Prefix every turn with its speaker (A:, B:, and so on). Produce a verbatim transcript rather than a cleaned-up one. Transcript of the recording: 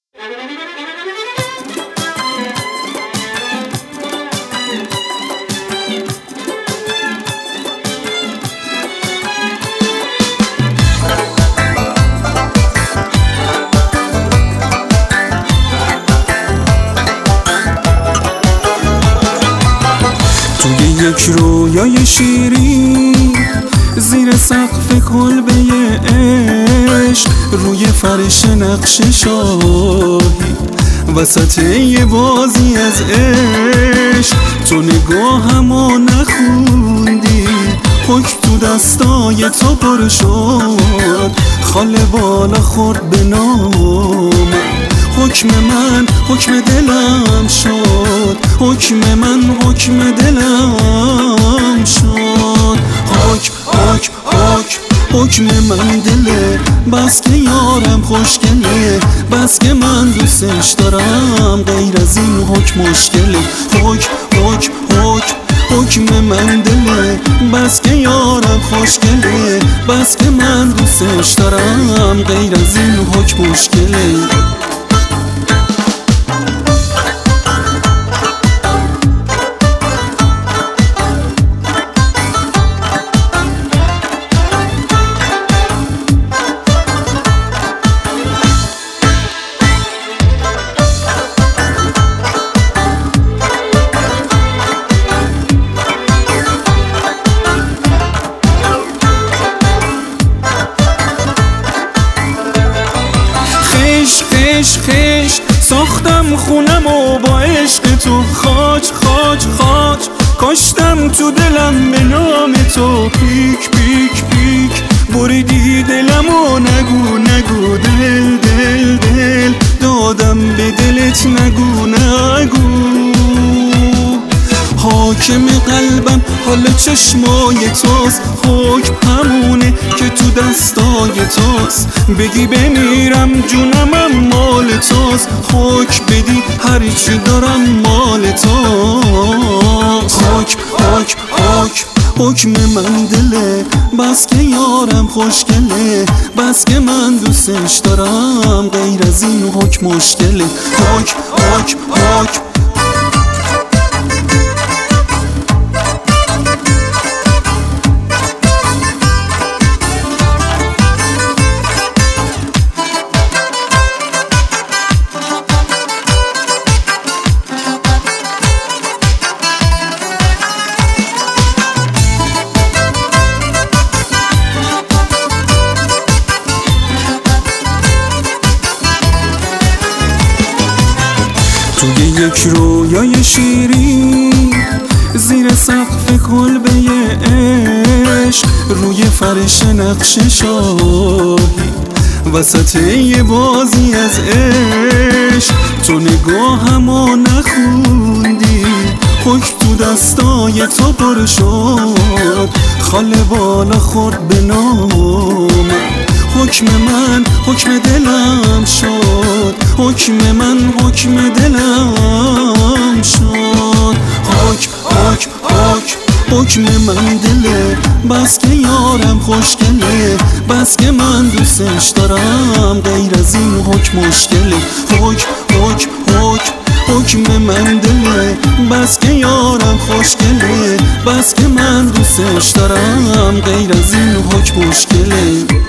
A: توی یک رویای شیرین زیر سقف کلبه عشق، روی فرش نقش شاهی وسط یه بازی از عشق، تو نگاهمو نخوندی، حکم تو دستای تو پر شد، خاله بالا خورد به نام، حکم من حکم دلم شد، حکم من حکم دلم شد، حکم حکم حکم حکم من دله، بس که یارم خوشگله، بس که من دوستش دارم، غیر از این حکم مشکله، حکم حکم حکم حکم من دله، بس که یارم خوشگله، بس که من دوستش دارم، غیر از این حکم مشکله. خش خش ساختم خونم و با عشق تو، خاج خاج خاج کاشتم تو دلم به نام تو، پیک پیک پیک بریدی دلم و نگو نگو، دل دل دل دادم به دلت، نگو نگو، حاکم قلبم حال چشمای توست، حکم همونه که تو دستای توست، بگی بمیرم جونمم مال توست، حکم بدی هرچی دارم مال توست، حکم حکم حکم حکم من دله، بس که یارم خوشگله، بس که من دوستش دارم، غیر از این حکم مشکله، حکم حکم حکم توی یک رویای شیرین زیر سقف کلبه عشق، روی فرش نقش شاهی وسط یه بازی از عشق، تو نگاهمو نخوندی، حکم تو دستای تو پر شد، خاله بالا خورد به نام، حکم من حکم دلم شد، حکم من حکم دلم شد، حکم حکم حکم حکم من دله، بس که یارم خوشگله، بس که من دوستش دارم، غیر از این حکم مشکله، حکم حکم حکم حکم من دله، بس که یارم خوشگله، بس که من دوستش دارم، غیر از این حکم مشکله.